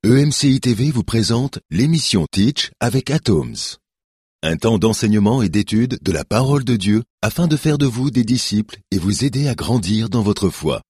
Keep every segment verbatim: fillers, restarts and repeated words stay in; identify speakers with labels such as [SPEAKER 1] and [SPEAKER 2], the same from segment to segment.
[SPEAKER 1] E M C I T V vous présente l'émission Teach avec Atoms. Un temps d'enseignement et d'étude de la parole de Dieu afin de faire de vous des disciples et vous aider à grandir dans votre foi.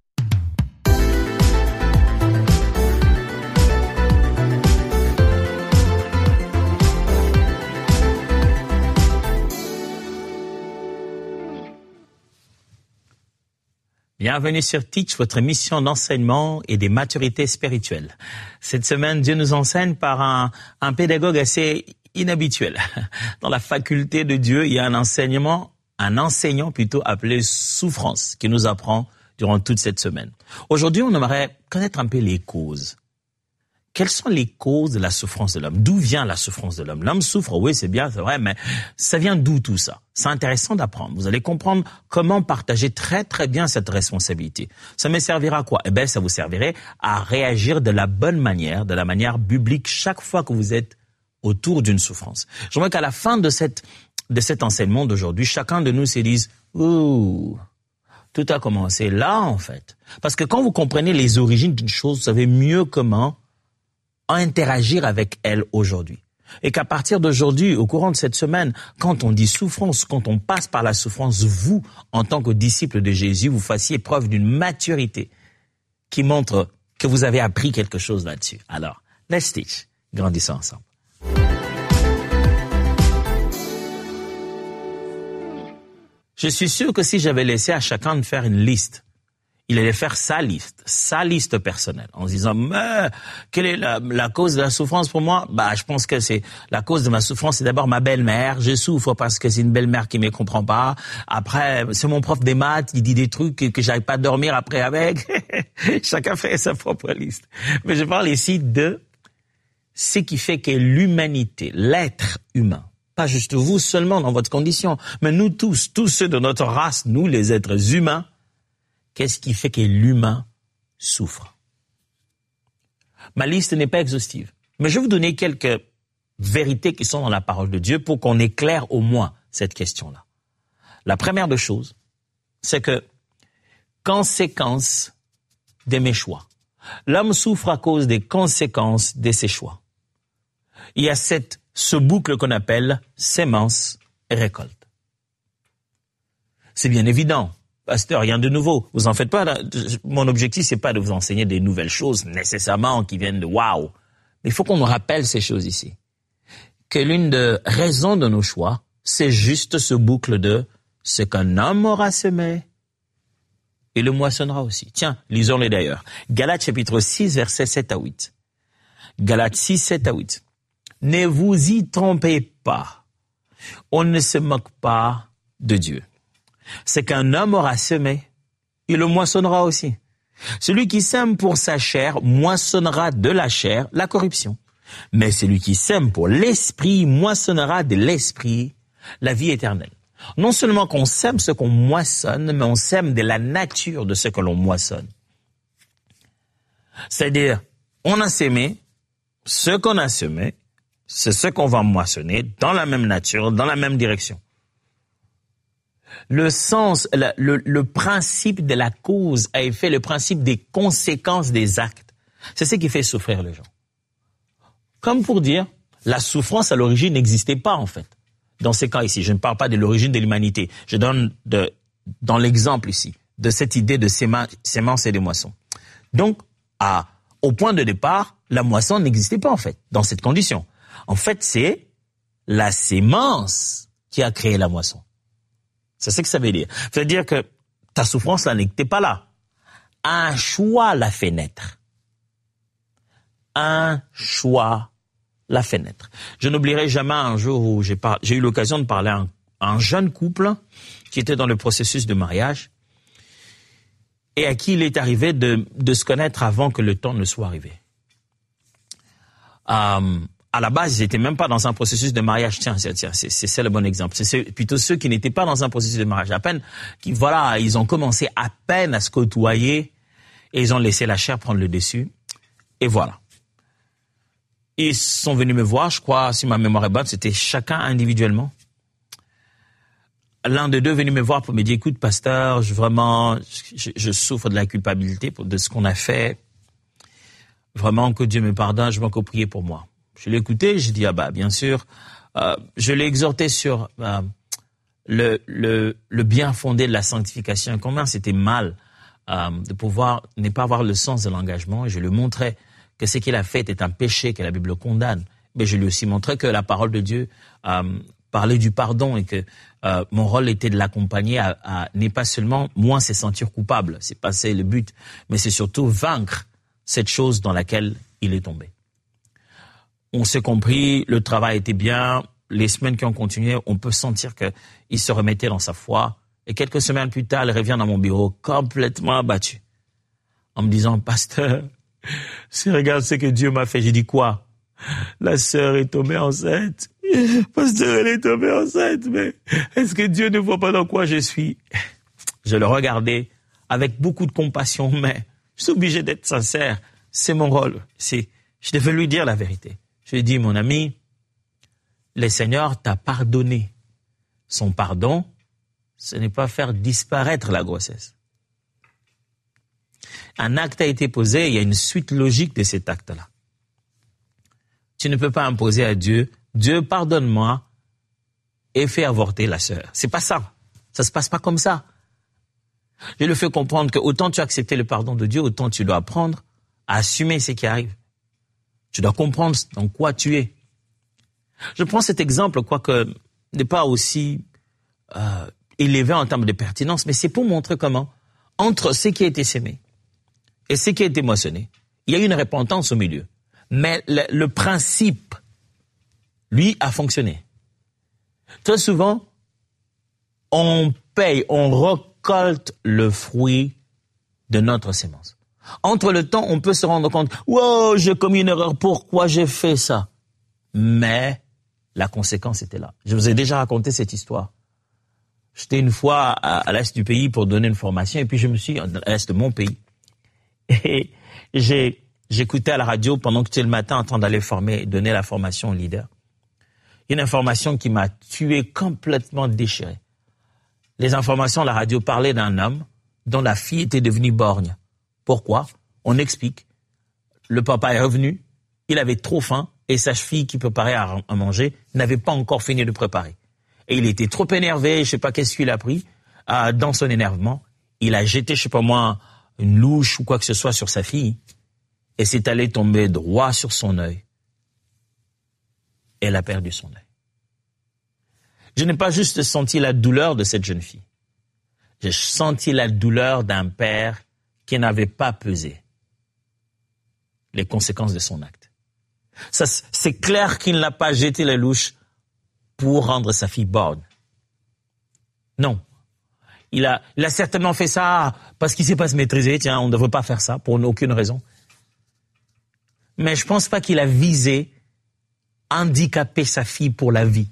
[SPEAKER 2] Bienvenue sur Teach, votre émission d'enseignement et des maturités spirituelles. Cette semaine, Dieu nous enseigne par un, un pédagogue assez inhabituel. Dans la faculté de Dieu, il y a un enseignement, un enseignant plutôt appelé souffrance, qui nous apprend durant toute cette semaine. Aujourd'hui, on aimerait connaître un peu les causes. Quelles sont les causes de la souffrance de l'homme? D'où vient la souffrance de l'homme? L'homme souffre, oui, c'est bien, c'est vrai, mais ça vient d'où tout ça? C'est intéressant d'apprendre. Vous allez comprendre comment partager très très bien cette responsabilité. Ça me servira à quoi? Eh bien, ça vous servirait à réagir de la bonne manière, de la manière biblique, chaque fois que vous êtes autour d'une souffrance. J'aimerais qu'à la fin de cette de cet enseignement d'aujourd'hui, chacun de nous se dise « Ouh, tout a commencé là, en fait. » Parce que quand vous comprenez les origines d'une chose, vous savez mieux comment interagir avec elle aujourd'hui. Et qu'à partir d'aujourd'hui, au courant de cette semaine, quand on dit souffrance, quand on passe par la souffrance, vous, en tant que disciple de Jésus, vous fassiez preuve d'une maturité qui montre que vous avez appris quelque chose là-dessus. Alors, let's teach. Grandissons ensemble. Je suis sûr que si j'avais laissé à chacun de faire une liste, il allait faire sa liste, sa liste personnelle, en se disant, mais quelle est la, la cause de la souffrance pour moi? Bah, je pense que c'est la cause de ma souffrance, c'est d'abord ma belle-mère. Je souffre parce que c'est une belle-mère qui me comprend pas. Après, c'est mon prof des maths, il dit des trucs que, que j'arrive pas à dormir après avec. Chacun fait sa propre liste. Mais je parle ici de ce qui fait que l'humanité, l'être humain, pas juste vous seulement dans votre condition, mais nous tous, tous ceux de notre race, nous les êtres humains, qu'est-ce qui fait que l'humain souffre? Ma liste n'est pas exhaustive, mais je vais vous donner quelques vérités qui sont dans la parole de Dieu pour qu'on éclaire au moins cette question-là. La première des choses, c'est que conséquences de mes choix. L'homme souffre à cause des conséquences de ses choix. Il y a cette, ce boucle qu'on appelle sémence et récolte. C'est bien évident. Pasteur, rien de nouveau. Vous en faites pas. Mon objectif, c'est pas de vous enseigner des nouvelles choses nécessairement qui viennent de waouh. Mais il faut qu'on nous rappelle ces choses ici. Que l'une des raisons de nos choix, c'est juste ce boucle de ce qu'un homme aura semé et le moissonnera aussi. Tiens, lisons-les d'ailleurs. Galates chapitre six, versets sept à huit. Galates six, sept à huit. Ne vous y trompez pas. On ne se moque pas de Dieu. C'est qu'un homme aura semé, il le moissonnera aussi. Celui qui sème pour sa chair moissonnera de la chair la corruption. Mais celui qui sème pour l'esprit moissonnera de l'esprit la vie éternelle. Non seulement qu'on sème ce qu'on moissonne, mais on sème de la nature de ce que l'on moissonne. C'est-à-dire, on a semé, ce qu'on a semé, c'est ce qu'on va moissonner dans la même nature, dans la même direction. Le sens, le, le, le principe de la cause à effet, le principe des conséquences des actes, c'est ce qui fait souffrir les gens. Comme pour dire, la souffrance à l'origine n'existait pas en fait. Dans ces cas ici, je ne parle pas de l'origine de l'humanité. Je donne de, dans l'exemple ici, de cette idée de séma, sémence et de moisson. Donc, à, au point de départ, la moisson n'existait pas en fait, dans cette condition. En fait, c'est la sémence qui a créé la moisson. C'est ce que ça veut dire. Ça veut dire que ta souffrance là n'était pas là. Un choix l'a fait naître. Un choix l'a fait naître. Je n'oublierai jamais un jour où j'ai, par... j'ai eu l'occasion de parler à un, à un jeune couple qui était dans le processus de mariage et à qui il est arrivé de, de se connaître avant que le temps ne soit arrivé. Euh, À la base, ils n'étaient même pas dans un processus de mariage. Tiens, tiens, tiens, c'est, c'est ça le bon exemple. C'est ceux, plutôt ceux qui n'étaient pas dans un processus de mariage. À peine, qui, voilà, ils ont commencé à peine à se côtoyer et ils ont laissé la chair prendre le dessus. Et voilà. Ils sont venus me voir, je crois, si ma mémoire est bonne, c'était chacun individuellement. L'un des deux est venu me voir pour me dire, écoute, pasteur, je, vraiment, je, je souffre de la culpabilité pour, de ce qu'on a fait. vraiment que Dieu me pardonne, je m'en que prier pour moi. Je l'ai écouté, j'ai dit, ah bah, bien sûr. Euh, je l'ai exhorté sur euh, le, le, le bien fondé de la sanctification. Combien c'était mal euh, de pouvoir ne pas avoir le sens de l'engagement. Et je lui montrais que ce qu'il a fait est un péché, que la Bible condamne. Mais je lui ai aussi montré que la parole de Dieu euh, parlait du pardon et que euh, mon rôle était de l'accompagner à, à n'est pas seulement moins se sentir coupable, c'est pas ça le but, mais c'est surtout vaincre cette chose dans laquelle il est tombé. On s'est compris, le travail était bien, les semaines qui ont continué, on peut sentir qu'il se remettait dans sa foi. Et quelques semaines plus tard, il revient dans mon bureau complètement abattu, en me disant, pasteur, si regarde ce que Dieu m'a fait, j'ai dit quoi? La sœur est tombée enceinte. Pasteur, elle est tombée enceinte, mais est-ce que Dieu ne voit pas dans quoi je suis? Je le regardais avec beaucoup de compassion, mais je suis obligé d'être sincère. C'est mon rôle. C'est, je devais lui dire la vérité. Je lui ai dit, mon ami, le Seigneur t'a pardonné. Son pardon, ce n'est pas faire disparaître la grossesse. Un acte a été posé, il y a une suite logique de cet acte-là. Tu ne peux pas imposer à Dieu, Dieu pardonne-moi et fais avorter la sœur. C'est pas ça. Ça se passe pas comme ça. Je le fais comprendre que autant tu as accepté le pardon de Dieu, autant tu dois apprendre à assumer ce qui arrive. Tu dois comprendre dans quoi tu es. Je prends cet exemple, quoique n'est pas aussi euh, élevé en termes de pertinence, mais c'est pour montrer comment, entre ce qui a été sémé et ce qui a été moissonné, il y a eu une repentance au milieu. Mais le, le principe, lui, a fonctionné. Très souvent, on paye, on récolte le fruit de notre sémence. Entre le temps, on peut se rendre compte, « Wow, j'ai commis une erreur, pourquoi j'ai fait ça ?» Mais la conséquence était là. Je vous ai déjà raconté cette histoire. J'étais une fois à, à l'est du pays pour donner une formation, et puis je me suis, à l'est de mon pays, et j'ai... J'écoutais à la radio pendant que j'étais le matin en train d'aller former, donner la formation au leader. Une information qui m'a tué, complètement déchiré. Les informations à la radio parlaient d'un homme dont la fille était devenue borgne. Pourquoi? On explique. Le papa est revenu, il avait trop faim et sa fille qui préparait à, à manger n'avait pas encore fini de préparer. Et il était trop énervé, je sais pas qu'est-ce qu'il a pris, euh, dans son énervement. Il a jeté, je sais pas moi, une louche ou quoi que ce soit sur sa fille. Et c'est allé tomber droit sur son œil. Elle a perdu son œil. Je n'ai pas juste senti la douleur de cette jeune fille. J'ai senti la douleur d'un père qui n'avait pas pesé les conséquences de son acte. Ça, c'est clair qu'il n'a pas jeté la louche pour rendre sa fille borgne. Non. Il a, il a certainement fait ça parce qu'il ne sait pas se maîtriser. Tiens, on ne devrait pas faire ça pour aucune raison. Mais je pense pas qu'il a visé handicaper sa fille pour la vie.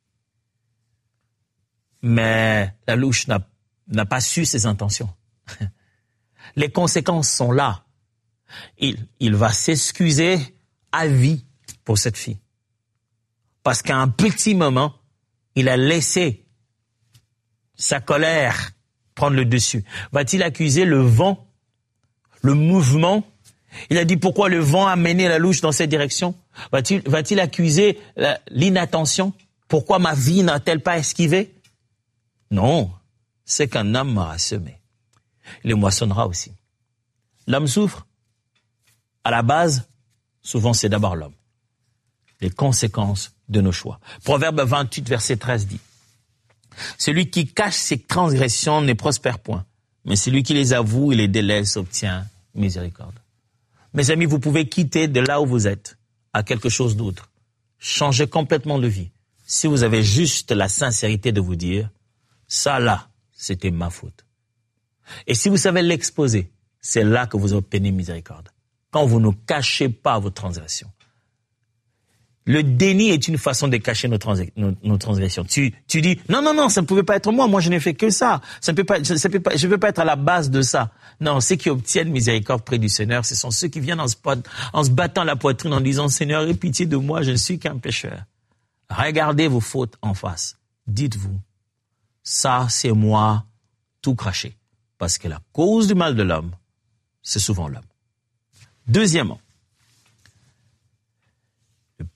[SPEAKER 2] Mais la louche n'a, n'a pas su ses intentions. Les conséquences sont là. Il, il va s'excuser à vie pour cette fille. Parce qu'à un petit moment, il a laissé sa colère prendre le dessus. Va-t-il accuser le vent, le mouvement? Il a dit pourquoi le vent a mené la louche dans cette direction? Va-t-il, va-t-il accuser la, l'inattention? Pourquoi ma vie n'a-t-elle pas esquivé? Non, c'est qu'un homme m'aura semé. Il le moissonnera aussi. L'homme souffre. À la base, souvent c'est d'abord l'homme. Les conséquences de nos choix. Proverbe vingt-huit, verset treize dit, « Celui qui cache ses transgressions ne prospère point, mais celui qui les avoue et les délaisse obtient miséricorde. » Mes amis, vous pouvez quitter de là où vous êtes à quelque chose d'autre. Changer complètement de vie. Si vous avez juste la sincérité de vous dire, ça là, c'était ma faute. Et si vous savez l'exposer, c'est là que vous obtenez miséricorde. Quand vous ne cachez pas vos transgressions. Le déni est une façon de cacher nos, trans, nos, nos transgressions. Tu, tu dis, non, non, non, ça ne pouvait pas être moi. Moi, je n'ai fait que ça. Ça ne peut pas, ça peut pas, je ne peux pas être à la base de ça. Non, ceux qui obtiennent miséricorde près du Seigneur, ce sont ceux qui viennent en se, en se battant la poitrine en disant, Seigneur, aie pitié de moi, je ne suis qu'un pécheur. Regardez vos fautes en face. Dites-vous, ça, c'est moi tout craché. Parce que la cause du mal de l'homme, c'est souvent l'homme. Deuxièmement,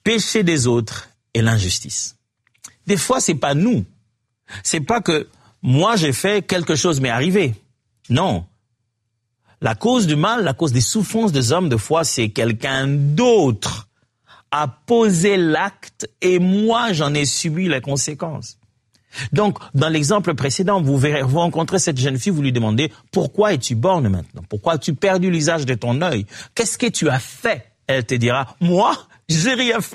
[SPEAKER 2] péché des autres et l'injustice. Des fois, c'est pas nous. C'est pas que moi j'ai fait quelque chose m'est arrivé. Non. La cause du mal, la cause des souffrances des hommes, de fois, c'est quelqu'un d'autre a posé l'acte et moi, j'en ai subi les conséquences. Donc, dans l'exemple précédent, vous verrez, vous rencontrez cette jeune fille, vous lui demandez « Pourquoi es-tu borgne maintenant? Pourquoi as-tu perdu l'usage de ton œil? Qu'est-ce que tu as fait ?» Elle te dira « Moi, j'ai rien fait. »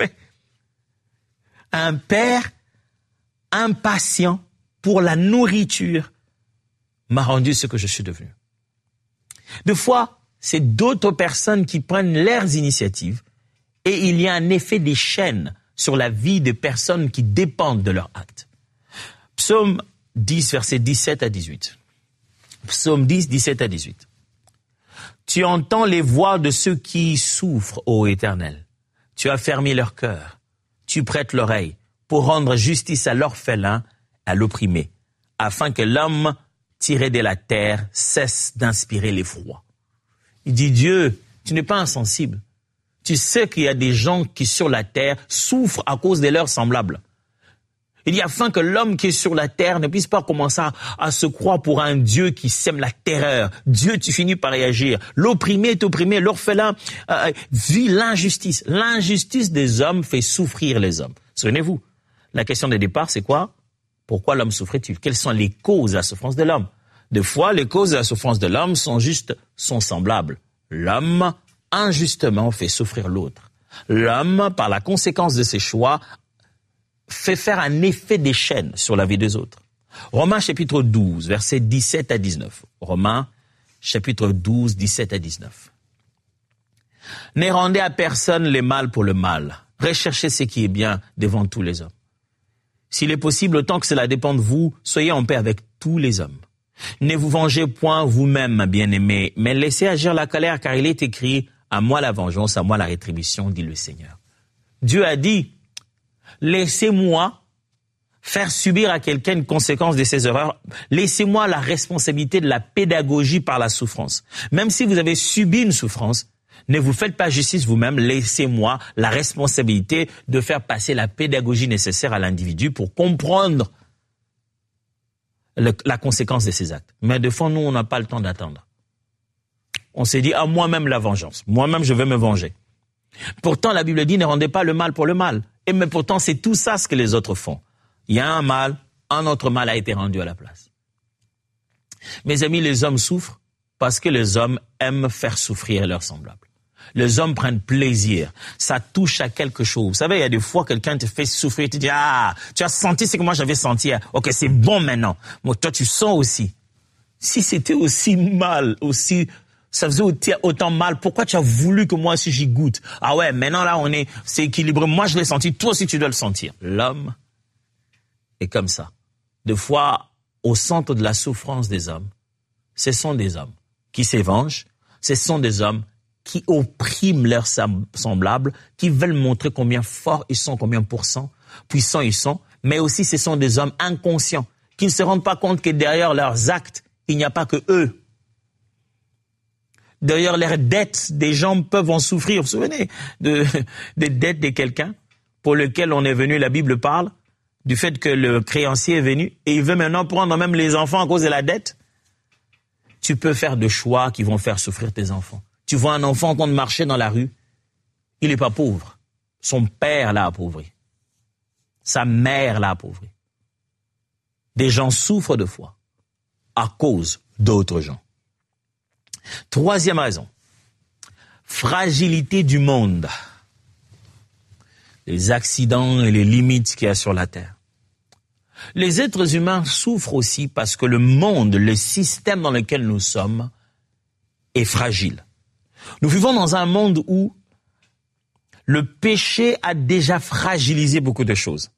[SPEAKER 2] Un père impatient pour la nourriture m'a rendu ce que je suis devenu. Des fois, c'est d'autres personnes qui prennent leurs initiatives et il y a un effet des chaînes sur la vie des personnes qui dépendent de leurs actes. Psaume dix, versets dix-sept à dix-huit. Psaume dix, dix-sept à dix-huit. Tu entends les voix de ceux qui souffrent, ô Éternel. Tu as fermé leur cœur. Tu prêtes l'oreille pour rendre justice à l'orphelin, à l'opprimé, afin que l'homme tiré de la terre cesse d'inspirer l'effroi. Il dit, Dieu, tu n'es pas insensible. Tu sais qu'il y a des gens qui sur la terre souffrent à cause de leurs semblables. Il dit, afin que l'homme qui est sur la terre ne puisse pas commencer à, à se croire pour un Dieu qui sème la terreur. Dieu, tu finis par réagir. L'opprimé est opprimé, l'orphelin euh, vit l'injustice. L'injustice des hommes fait souffrir les hommes. Souvenez-vous, la question de départ, c'est quoi? Pourquoi l'homme souffrait-il? Quelles sont les causes de la souffrance de l'homme? Des fois, les causes de la souffrance de l'homme sont juste, sont semblables. L'homme, injustement, fait souffrir l'autre. L'homme, par la conséquence de ses choix, fait faire un effet des chaînes sur la vie des autres. Romains chapitre douze, versets dix-sept à dix-neuf. Romains chapitre douze, dix-sept à dix-neuf. Ne rendez à personne les mal pour le mal. Recherchez ce qui est bien devant tous les hommes. S'il est possible, autant que cela dépend de vous, soyez en paix avec tous les hommes. Ne vous vengez point vous-même, bien-aimés, mais laissez agir la colère, car il est écrit, à moi la vengeance, à moi la rétribution, dit le Seigneur. Dieu a dit, laissez-moi faire subir à quelqu'un une conséquence de ses erreurs. Laissez-moi la responsabilité de la pédagogie par la souffrance. Même si vous avez subi une souffrance, ne vous faites pas justice vous-même, laissez-moi la responsabilité de faire passer la pédagogie nécessaire à l'individu pour comprendre le, la conséquence de ses actes. Mais de fois, nous, on n'a pas le temps d'attendre. On s'est dit, ah, moi-même la vengeance, moi-même je vais me venger. Pourtant, la Bible dit, ne rendez pas le mal pour le mal. Et mais pourtant, c'est tout ça ce que les autres font. Il y a un mal, un autre mal a été rendu à la place. Mes amis, les hommes souffrent parce que les hommes aiment faire souffrir leurs semblables. Les hommes prennent plaisir. Ça touche à quelque chose. Vous savez, il y a des fois, quelqu'un te fait souffrir. Tu dis, ah, tu as senti ce que moi j'avais senti. Ok, c'est bon maintenant. Moi, toi, tu sens aussi. Si c'était aussi mal, aussi, ça faisait autant mal, pourquoi tu as voulu que moi aussi j'y goûte? Ah ouais, maintenant là, on est, c'est équilibré. Moi, je l'ai senti. Toi aussi, tu dois le sentir. L'homme est comme ça. Des fois, au centre de la souffrance des hommes, ce sont des hommes qui se vengent. Ce sont des hommes qui oppriment leurs semblables, qui veulent montrer combien forts ils sont, combien pourcents, puissants ils sont, mais aussi ce sont des hommes inconscients, qui ne se rendent pas compte que derrière leurs actes, il n'y a pas que eux. Derrière leurs dettes, des gens peuvent en souffrir. Vous vous souvenez de, des dettes de quelqu'un pour lequel on est venu, la Bible parle, du fait que le créancier est venu et il veut maintenant prendre même les enfants à cause de la dette. Tu peux faire des choix qui vont faire souffrir tes enfants. Tu vois un enfant en train de marcher dans la rue, il n'est pas pauvre. Son père l'a appauvri. Sa mère l'a appauvri. Des gens souffrent de foi à cause d'autres gens. Troisième raison, fragilité du monde. Les accidents et les limites qu'il y a sur la terre. Les êtres humains souffrent aussi parce que le monde, le système dans lequel nous sommes, est fragile. Nous vivons dans un monde où le péché a déjà fragilisé beaucoup de choses.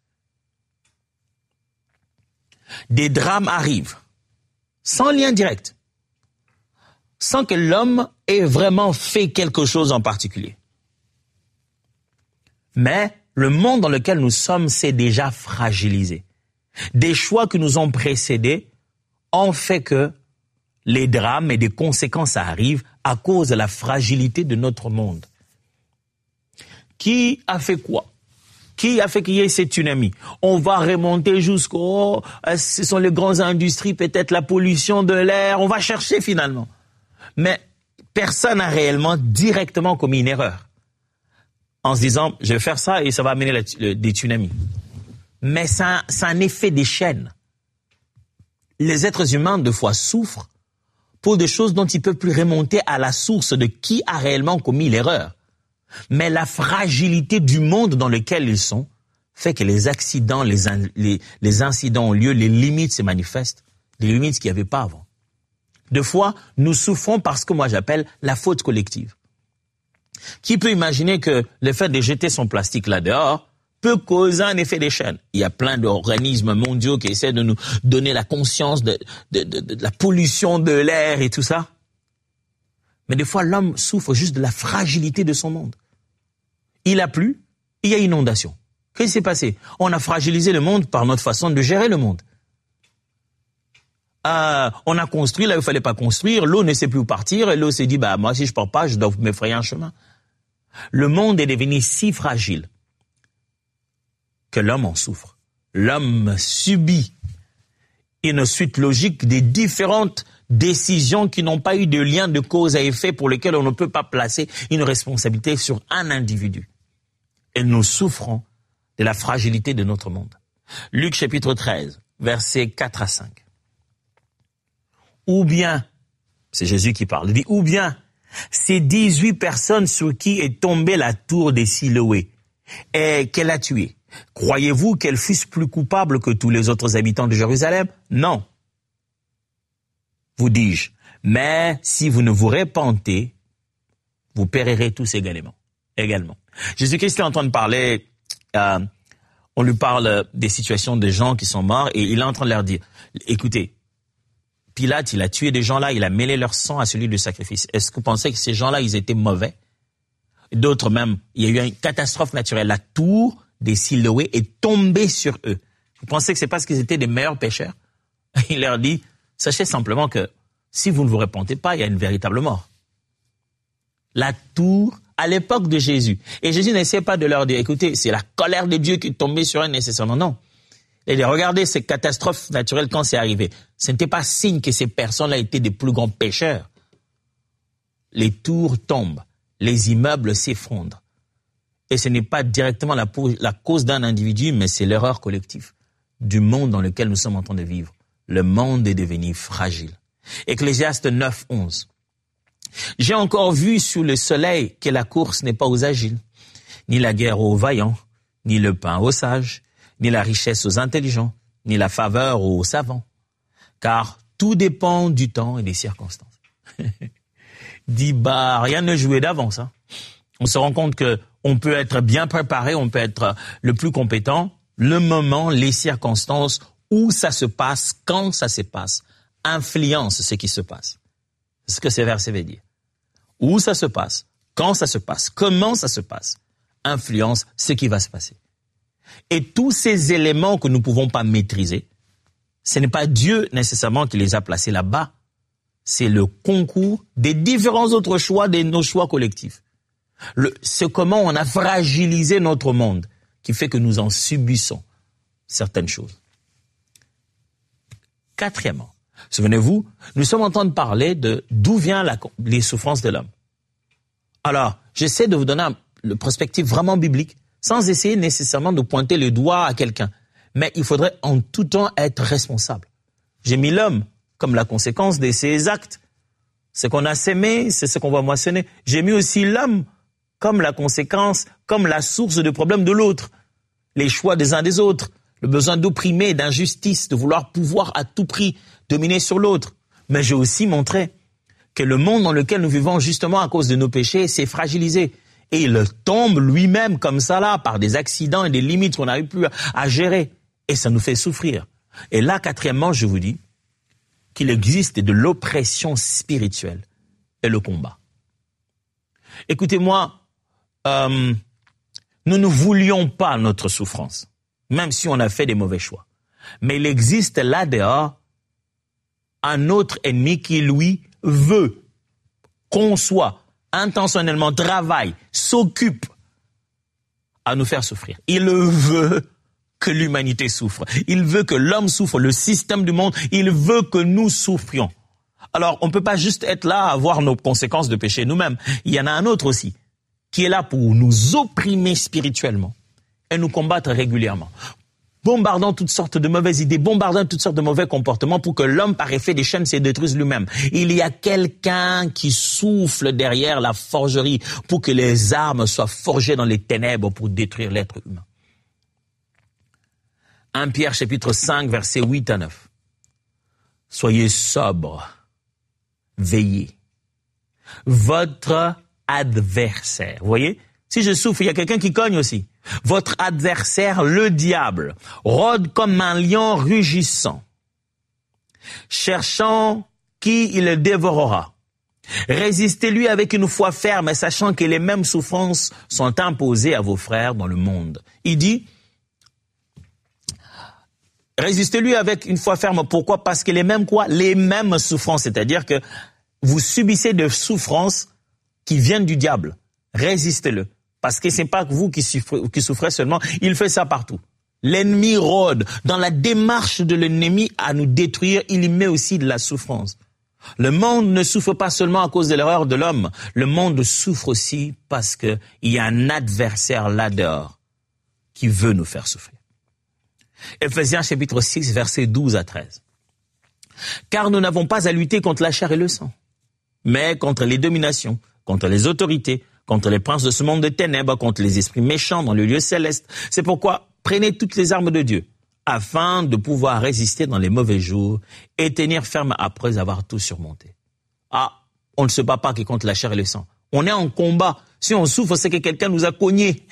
[SPEAKER 2] Des drames arrivent, sans lien direct, sans que l'homme ait vraiment fait quelque chose en particulier. Mais le monde dans lequel nous sommes s'est déjà fragilisé. Des choix qui nous ont précédés ont fait que les drames et des conséquences arrivent à cause de la fragilité de notre monde. Qui a fait quoi? Qui a fait qu'il y ait ces tsunamis? On va remonter jusqu'au... Euh, ce sont les grandes industries, peut-être la pollution de l'air. On va chercher finalement. Mais personne n'a réellement directement commis une erreur. En se disant, je vais faire ça et ça va amener la, le, des tsunamis. Mais ça, c'est un effet des chaînes. Les êtres humains, de fois, souffrent pour des choses dont ils ne peuvent plus remonter à la source de qui a réellement commis l'erreur. Mais la fragilité du monde dans lequel ils sont fait que les accidents, les, in, les, les incidents ont lieu, les limites se manifestent, des limites qu'il n'y avait pas avant. Deux fois, nous souffrons parce que moi j'appelle la faute collective. Qui peut imaginer que le fait de jeter son plastique là dehors peut causer un effet des chaînes? Il y a plein d'organismes mondiaux qui essaient de nous donner la conscience de, de, de, de la pollution de l'air et tout ça. Mais des fois, l'homme souffre juste de la fragilité de son monde. Il a plu, il y a inondation. Qu'est-ce qui s'est passé? On a fragilisé le monde par notre façon de gérer le monde. Euh, on a construit là où il fallait pas construire, l'eau ne sait plus où partir, et l'eau s'est dit, bah, moi, si je pars pas, je dois me frayer un chemin. Le monde est devenu si fragile que l'homme en souffre. L'homme subit une suite logique des différentes décisions qui n'ont pas eu de lien de cause à effet pour lesquelles on ne peut pas placer une responsabilité sur un individu. Et nous souffrons de la fragilité de notre monde. Luc chapitre treize, versets quatre à cinq. Ou bien, c'est Jésus qui parle, il dit, ou bien, ces dix-huit personnes sur qui est tombée la tour des Siloé et qu'elle a tué, croyez-vous qu'elles fussent plus coupables que tous les autres habitants de Jérusalem? Non. Vous dis-je, mais si vous ne vous repentez, vous périrez tous également. également. Jésus-Christ est en train de parler, euh, on lui parle des situations des gens qui sont morts et il est en train de leur dire, écoutez, Pilate, il a tué des gens là, il a mêlé leur sang à celui du sacrifice. Est-ce que vous pensez que ces gens-là, ils étaient mauvais? D'autres même, il y a eu une catastrophe naturelle. La tour des Siloé est tombée sur eux. Vous pensez que c'est parce qu'ils étaient des meilleurs pécheurs? Il leur dit, sachez simplement que si vous ne vous repentez pas, il y a une véritable mort. La tour, à l'époque de Jésus. Et Jésus n'essaie pas de leur dire, écoutez, c'est la colère de Dieu qui est tombée sur eux nécessairement. Non. Il dit, regardez ces catastrophes naturelles quand c'est arrivé. Ce n'était pas signe que ces personnes-là étaient des plus grands pécheurs. Les tours tombent, les immeubles s'effondrent. Et ce n'est pas directement la, la cause d'un individu, mais c'est l'erreur collective du monde dans lequel nous sommes en train de vivre. Le monde est devenu fragile. Ecclésiaste neuf, onze. J'ai encore vu sous le soleil que la course n'est pas aux agiles, ni la guerre aux vaillants, ni le pain aux sages, ni la richesse aux intelligents, ni la faveur aux savants. Car tout dépend du temps et des circonstances. Dit, bah, rien ne jouait d'avance. Hein. On se rend compte que on peut être bien préparé, on peut être le plus compétent. Le moment, les circonstances, où ça se passe, quand ça se passe, influence ce qui se passe. C'est ce que ces versets veulent dire. Où ça se passe, quand ça se passe, comment ça se passe, influence ce qui va se passer. Et tous ces éléments que nous ne pouvons pas maîtriser, ce n'est pas Dieu nécessairement qui les a placés là-bas. C'est le concours des différents autres choix, de nos choix collectifs. Le, c'est comment on a fragilisé notre monde qui fait que nous en subissons certaines choses. Quatrièmement, souvenez-vous, nous sommes en train de parler de d'où viennent la, les souffrances de l'homme. Alors, j'essaie de vous donner une perspective vraiment biblique, sans essayer nécessairement de pointer le doigt à quelqu'un. Mais il faudrait en tout temps être responsable. J'ai mis l'homme comme la conséquence de ses actes. Ce qu'on a sémé, c'est ce qu'on va moissonner. J'ai mis aussi l'homme comme la conséquence, comme la source de problèmes de l'autre. Les choix des uns des autres, le besoin d'opprimer, d'injustice, de vouloir pouvoir à tout prix dominer sur l'autre. Mais j'ai aussi montré que le monde dans lequel nous vivons, justement à cause de nos péchés, s'est fragilisé. Et il tombe lui-même comme ça là, par des accidents et des limites qu'on n'arrive plus à gérer. Et ça nous fait souffrir. Et là, quatrièmement, je vous dis qu'il existe de l'oppression spirituelle et le combat. Écoutez-moi, euh, nous ne voulions pas notre souffrance, même si on a fait des mauvais choix. Mais il existe là dehors un autre ennemi qui, lui, veut, conçoit, intentionnellement travaille, s'occupe à nous faire souffrir. Il veut que l'humanité souffre. Il veut que l'homme souffre, le système du monde. Il veut que nous souffrions. Alors, on ne peut pas juste être là à voir nos conséquences de péché nous-mêmes. Il y en a un autre aussi, qui est là pour nous opprimer spirituellement et nous combattre régulièrement. Bombardant toutes sortes de mauvaises idées, bombardant toutes sortes de mauvais comportements pour que l'homme, par effet des chaînes, se détruise lui-même. Il y a quelqu'un qui souffle derrière la forgerie pour que les armes soient forgées dans les ténèbres pour détruire l'être humain. premier Pierre chapitre cinq, versets huit à neuf. Soyez sobres, veillez. Votre adversaire, vous voyez, si je souffre, il y a quelqu'un qui cogne aussi. Votre adversaire, le diable, rôde comme un lion rugissant, cherchant qui il dévorera. Résistez-lui avec une foi ferme, sachant que les mêmes souffrances sont imposées à vos frères dans le monde. Il dit, résistez-lui avec une foi ferme. Pourquoi? Parce que les mêmes quoi? Les mêmes souffrances, c'est-à-dire que vous subissez des souffrances qui viennent du diable. Résistez-le. Parce que c'est pas vous qui souffrez, qui souffrez seulement, il fait ça partout. L'ennemi rôde. Dans la démarche de l'ennemi à nous détruire, il y met aussi de la souffrance. Le monde ne souffre pas seulement à cause de l'erreur de l'homme. Le monde souffre aussi parce qu'il y a un adversaire là-dehors qui veut nous faire souffrir. Ephésiens chapitre six, versets douze à treize. Car nous n'avons pas à lutter contre la chair et le sang, mais contre les dominations, contre les autorités, contre les princes de ce monde de ténèbres, contre les esprits méchants dans le lieu céleste. C'est pourquoi prenez toutes les armes de Dieu, afin de pouvoir résister dans les mauvais jours et tenir ferme après avoir tout surmonté. Ah, on ne se bat pas que contre la chair et le sang. On est en combat. Si on souffre, c'est que quelqu'un nous a cogné.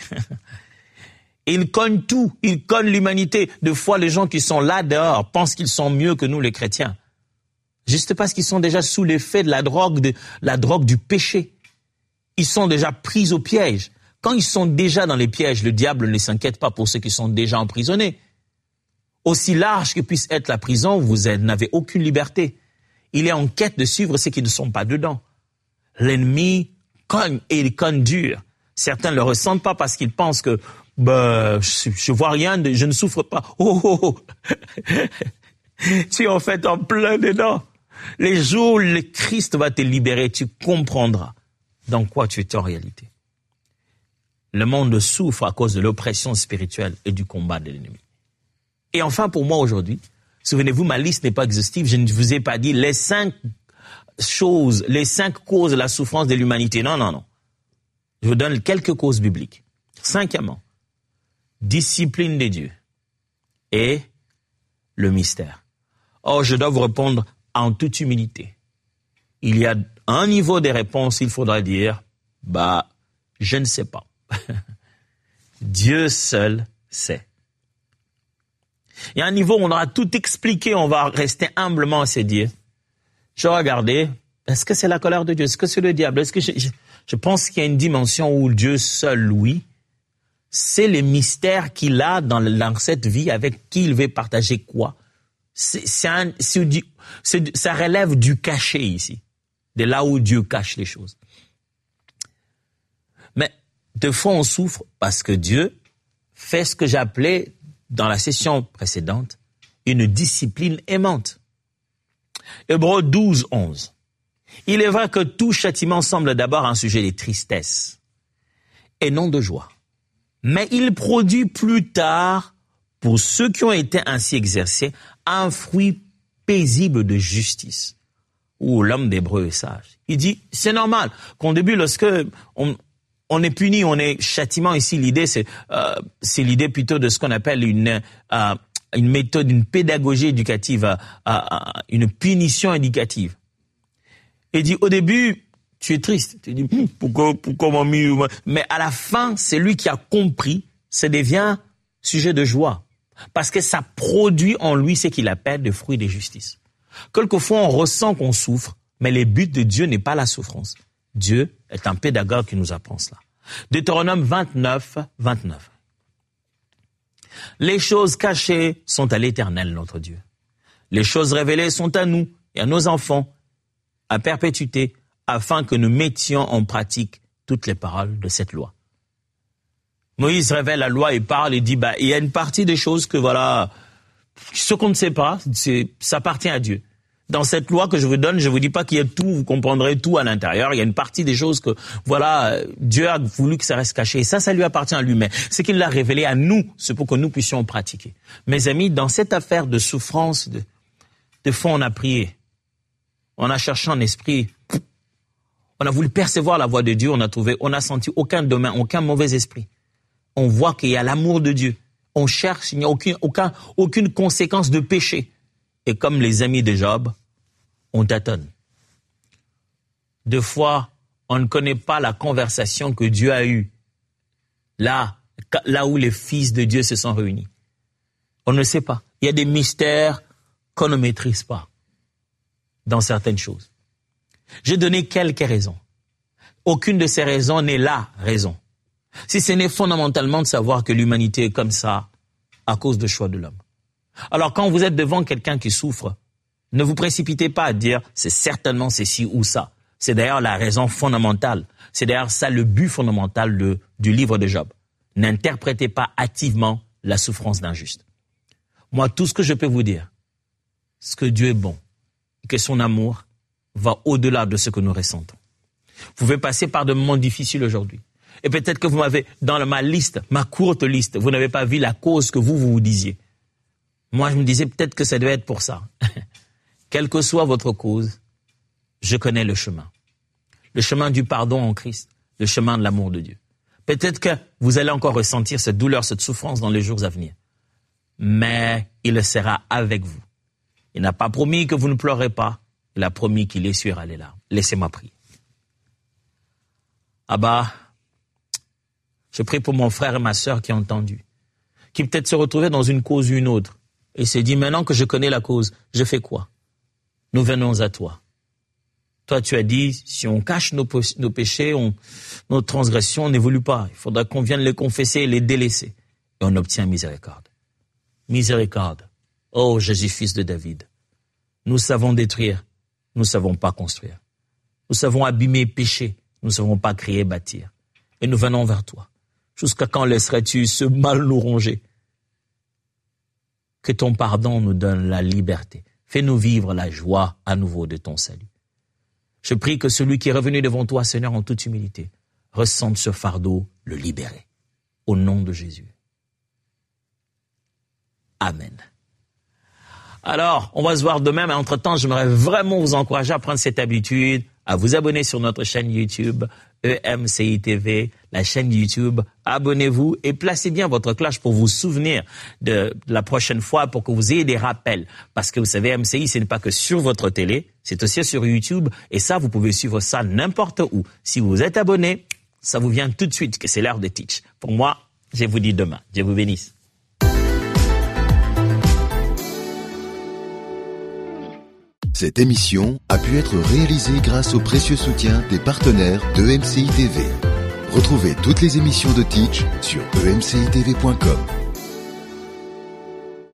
[SPEAKER 2] Il cogne tout, il cogne l'humanité. Des fois, les gens qui sont là dehors pensent qu'ils sont mieux que nous, les chrétiens. Juste parce qu'ils sont déjà sous l'effet de la drogue, de la drogue du péché. Ils sont déjà pris au piège. Quand ils sont déjà dans les pièges, le diable ne s'inquiète pas pour ceux qui sont déjà emprisonnés. Aussi large que puisse être la prison, vous n'avez aucune liberté. Il est en quête de suivre ceux qui ne sont pas dedans. L'ennemi cogne et il cogne dur. Certains ne le ressentent pas parce qu'ils pensent que bah, je, je vois rien, je ne souffre pas. Oh, oh, oh. Tu es en fait en plein dedans. Les jours où le Christ va te libérer, tu comprendras dans quoi tu es en réalité. Le monde souffre à cause de l'oppression spirituelle et du combat de l'ennemi. Et enfin, pour moi aujourd'hui, souvenez-vous, ma liste n'est pas exhaustive, je ne vous ai pas dit les cinq choses, les cinq causes de la souffrance de l'humanité. Non, non, non. Je vous donne quelques causes bibliques. Cinquièmement, discipline des dieux et le mystère. Or, je dois vous répondre en toute humilité. Il y a un niveau des réponses, il faudra dire, bah, je ne sais pas. Dieu seul sait. Il y a un niveau où on aura tout expliqué, on va rester humblement à se dire, je vais regarder, est-ce que c'est la colère de Dieu? Est-ce que c'est le diable? Est-ce que je, je, je pense qu'il y a une dimension où Dieu seul, oui, c'est les mystères qu'il a dans, dans cette vie, avec qui il veut partager quoi. C'est, c'est un, c'est, c'est, ça relève du caché ici, de là où Dieu cache les choses. Mais de fois, on souffre parce que Dieu fait ce que j'appelais dans la session précédente une discipline aimante. Hébreux douze, onze. Il est vrai que tout châtiment semble d'abord un sujet de tristesse et non de joie. Mais il produit plus tard, pour ceux qui ont été ainsi exercés, un fruit paisible de justice. Ou l'homme d'Hébreu est sage. Il dit, c'est normal qu'au début, lorsque on, on est puni, on est châtiment ici, l'idée c'est, euh, c'est l'idée plutôt de ce qu'on appelle une, euh, une méthode, une pédagogie éducative, euh, euh, une punition éducative. Il dit, au début, tu es triste. Tu dis, pourquoi, pourquoi m'a mis... Mais à la fin, c'est lui qui a compris, ça devient sujet de joie. Parce que ça produit en lui ce qu'il appelle des fruits de justice. Quelquefois, on ressent qu'on souffre, mais le but de Dieu n'est pas la souffrance. Dieu est un pédagogue qui nous apprend cela. Deutéronome vingt-neuf, vingt-neuf. Les choses cachées sont à l'Éternel, notre Dieu. Les choses révélées sont à nous et à nos enfants, à perpétuité, afin que nous mettions en pratique toutes les paroles de cette loi. Moïse révèle la loi et parle et dit, bah, il y a une partie des choses que, voilà, ce qu'on ne sait pas, c'est, ça appartient à Dieu. Dans cette loi que je vous donne, je vous dis pas qu'il y a tout, vous comprendrez tout à l'intérieur. Il y a une partie des choses que, voilà, Dieu a voulu que ça reste caché. Et ça, ça lui appartient à lui. Mais c'est qu'il l'a révélé à nous, c'est pour que nous puissions pratiquer. Mes amis, dans cette affaire de souffrance, de, de fond, on a prié. On a cherché en esprit. On a voulu percevoir la voix de Dieu. On a trouvé, on a senti aucun domaine, aucun mauvais esprit. On voit qu'il y a l'amour de Dieu. On cherche, il n'y a aucune, aucun, aucune conséquence de péché. Et comme les amis de Job, on tâtonne. Deux fois, on ne connaît pas la conversation que Dieu a eue là, là où les fils de Dieu se sont réunis. On ne sait pas. Il y a des mystères qu'on ne maîtrise pas dans certaines choses. J'ai donné quelques raisons. Aucune de ces raisons n'est la raison. Si ce n'est fondamentalement de savoir que l'humanité est comme ça à cause du choix de l'homme. Alors quand vous êtes devant quelqu'un qui souffre, ne vous précipitez pas à dire c'est certainement ceci ou ça. C'est d'ailleurs la raison fondamentale. C'est d'ailleurs ça le but fondamental de, du livre de Job. N'interprétez pas hâtivement la souffrance d'un juste. Moi, tout ce que je peux vous dire, c'est que Dieu est bon, que son amour va au-delà de ce que nous ressentons. Vous pouvez passer par de moments difficiles aujourd'hui. Et peut-être que vous m'avez, dans ma liste, ma courte liste, vous n'avez pas vu la cause que vous, vous vous disiez. Moi, je me disais peut-être que ça devait être pour ça. Quelle que soit votre cause, je connais le chemin. Le chemin du pardon en Christ, le chemin de l'amour de Dieu. Peut-être que vous allez encore ressentir cette douleur, cette souffrance dans les jours à venir. Mais il sera avec vous. Il n'a pas promis que vous ne pleurez pas. Il a promis qu'il essuiera les larmes. Laissez-moi prier. Abba, je prie pour mon frère et ma sœur qui ont entendu, qui peut-être se retrouvaient dans une cause ou une autre, et se dit, maintenant que je connais la cause, je fais quoi? Nous venons à toi. Toi, tu as dit, si on cache nos, nos péchés, on, nos transgressions, on n'évolue pas. Il faudra qu'on vienne les confesser et les délaisser. Et on obtient miséricorde. Miséricorde. Oh, Jésus, fils de David. Nous savons détruire. Nous ne savons pas construire. Nous savons abîmer, pécher. Nous ne savons pas créer, bâtir. Et nous venons vers toi. Jusqu'à quand laisserais-tu ce mal nous ronger? Que ton pardon nous donne la liberté. Fais-nous vivre la joie à nouveau de ton salut. Je prie que celui qui est revenu devant toi, Seigneur, en toute humilité, ressente ce fardeau, le libérer. Au nom de Jésus. Amen. Alors, on va se voir demain, mais entre-temps, j'aimerais vraiment vous encourager à prendre cette habitude, à vous abonner sur notre chaîne YouTube, E M C I T V, la chaîne YouTube. Abonnez-vous et placez bien votre cloche pour vous souvenir de la prochaine fois, pour que vous ayez des rappels. Parce que vous savez, M C I, ce n'est pas que sur votre télé, c'est aussi sur YouTube. Et ça, vous pouvez suivre ça n'importe où. Si vous êtes abonné, ça vous vient tout de suite que c'est l'heure de Teach. Pour moi, je vous dis demain. Dieu vous bénisse.
[SPEAKER 1] Cette émission a pu être réalisée grâce au précieux soutien des partenaires de E M C I T V. Retrouvez toutes les émissions de Teach sur e m c i t v point com.